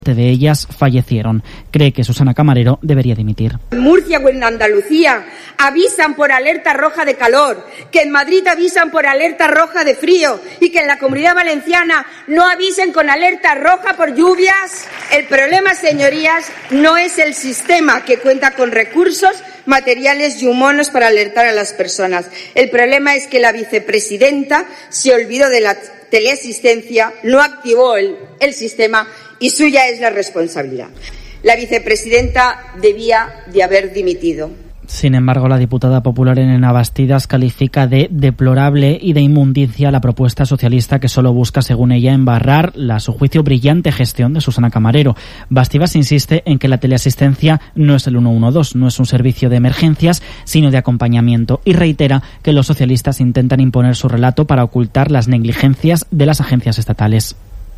de ellas fallecieron. Cree que Susana Camarero debería dimitir. En Murcia o en Andalucía avisan por alerta roja de calor, que en Madrid avisan por alerta roja de frío y que en la Comunidad Valenciana no avisen con alerta roja por lluvias. El problema, señorías, no es el sistema que cuenta con recursos materiales y humanos para alertar a las personas. El problema es que la vicepresidenta se olvidó de la teleasistencia, no activó el sistema y suya es la responsabilidad. La vicepresidenta debía de haber dimitido. Sin embargo, la diputada popular Elena Bastidas califica de deplorable y de inmundicia la propuesta socialista que solo busca, según ella, embarrar la, a su juicio, brillante gestión de Susana Camarero. Bastidas insiste en que la teleasistencia no es el 112, no es un servicio de emergencias, sino de acompañamiento, y reitera que los socialistas intentan imponer su relato para ocultar las negligencias de las agencias estatales.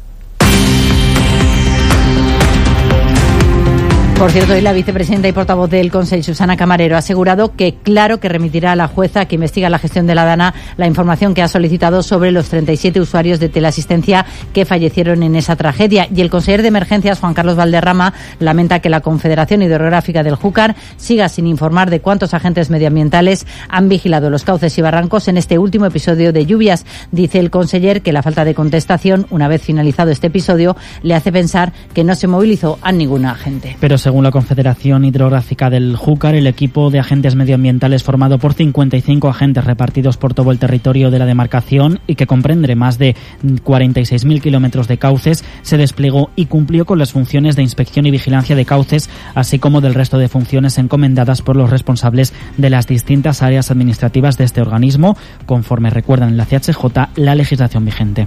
Por cierto, hoy la vicepresidenta y portavoz del Consell, Susana Camarero, ha asegurado que claro que remitirá a la jueza que investiga la gestión de la Dana la información que ha solicitado sobre los 37 usuarios de teleasistencia que fallecieron en esa tragedia. Y el consejero de Emergencias, Juan Carlos Valderrama, lamenta que la Confederación Hidrográfica del Júcar siga sin informar de cuántos agentes medioambientales han vigilado los cauces y barrancos en este último episodio de lluvias. Dice el conseller que la falta de contestación, una vez finalizado este episodio, le hace pensar que no se movilizó a ningún agente. Pero según la Confederación Hidrográfica del Júcar, el equipo de agentes medioambientales formado por 55 agentes repartidos por todo el territorio de la demarcación y que comprende más de 46.000 kilómetros de cauces, se desplegó y cumplió con las funciones de inspección y vigilancia de cauces, así como del resto de funciones encomendadas por los responsables de las distintas áreas administrativas de este organismo, conforme recuerdan en la CHJ la legislación vigente.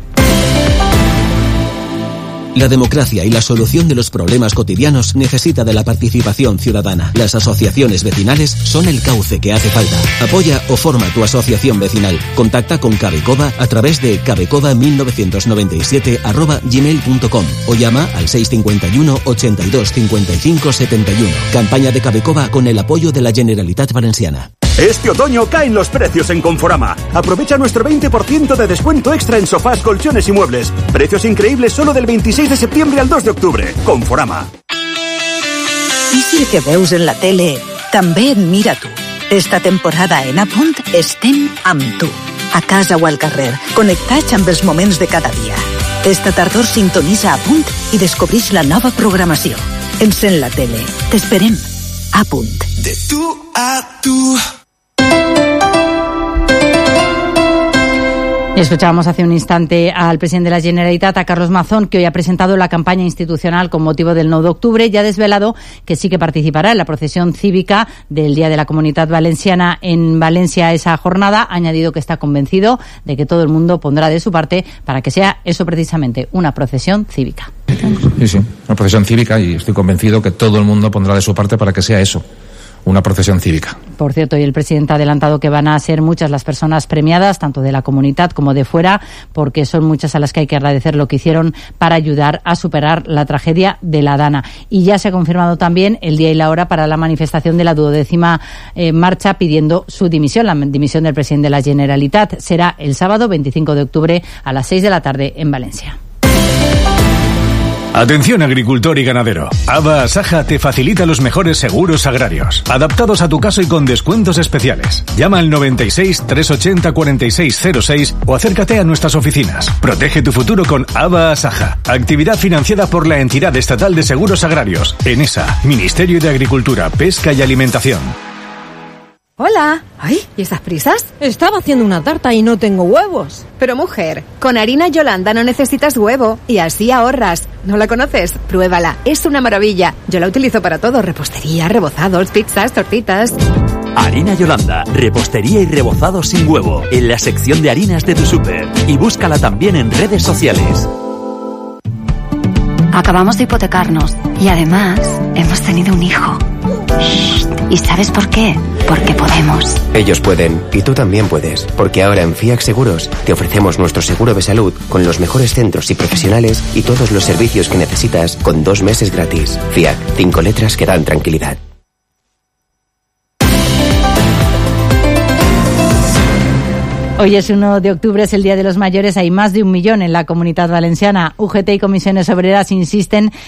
La democracia y la solución de los problemas cotidianos necesita de la participación ciudadana. Las asociaciones vecinales son el cauce que hace falta. Apoya o forma tu asociación vecinal. Contacta con Cabecoba a través de cabecoba1997@gmail.com o llama al 651 82 55 71. Campaña de Cabecoba con el apoyo de la Generalitat Valenciana. Este otoño caen los precios en Conforama. Aprovecha nuestro 20% de descuento extra en sofás, colchones y muebles. Precios increíbles solo del 26 de septiembre al 2 de octubre. Conforama. I si el que veus en la tele també et mira tu? Esta temporada en Apunt estem amb tu. A casa o al carrer, connectats amb els moments de cada dia. Esta tardor sintonitza Apunt i descobreix la nova programació. Encén la tele. T'esperem. Apunt. De tu a tu. Escuchábamos hace un instante al presidente de la Generalitat, a Carlos Mazón, que hoy ha presentado la campaña institucional con motivo del 9 de octubre y ha desvelado que sí que participará en la procesión cívica del Día de la Comunidad Valenciana en Valencia esa jornada. Ha añadido que está convencido de que todo el mundo pondrá de su parte para que sea eso precisamente, una procesión cívica. Sí, una procesión cívica, y estoy convencido que todo el mundo pondrá de su parte para que sea eso, una procesión cívica. Por cierto, hoy el presidente ha adelantado que van a ser muchas las personas premiadas, tanto de la comunidad como de fuera, porque son muchas a las que hay que agradecer lo que hicieron para ayudar a superar la tragedia de la Dana. Y ya se ha confirmado también el día y la hora para la manifestación de la 12ª marcha pidiendo su dimisión. La dimisión del presidente de la Generalitat será el sábado 25 de octubre a las 6 de la tarde en Valencia. Atención agricultor y ganadero. ABA Asaja te facilita los mejores seguros agrarios, adaptados a tu caso y con descuentos especiales. Llama al 96 380 4606 o acércate a nuestras oficinas. Protege tu futuro con ABA Asaja. Actividad financiada por la Entidad Estatal de Seguros Agrarios, ENESA, Ministerio de Agricultura, Pesca y Alimentación. Hola. Ay, ¿y estas prisas? Estaba haciendo una tarta y no tengo huevos. Pero mujer, con harina Yolanda no necesitas huevo y así ahorras. ¿No la conoces? Pruébala, es una maravilla. Yo la utilizo para todo, repostería, rebozados, pizzas, tortitas. Harina Yolanda, repostería y rebozados sin huevo, en la sección de harinas de tu súper. Y búscala también en redes sociales. Acabamos de hipotecarnos y además hemos tenido un hijo. ¿Y sabes por qué? Porque podemos. Ellos pueden y tú también puedes, porque ahora en FIAC Seguros te ofrecemos nuestro seguro de salud con los mejores centros y profesionales y todos los servicios que necesitas con 2 meses gratis. FIAC, 5 letras que dan tranquilidad. Hoy Hoy es 1 de octubre, es el Día de los Mayores. Hay más de 1 millón en la Comunitat Valenciana. UGT y comisiones obreras insisten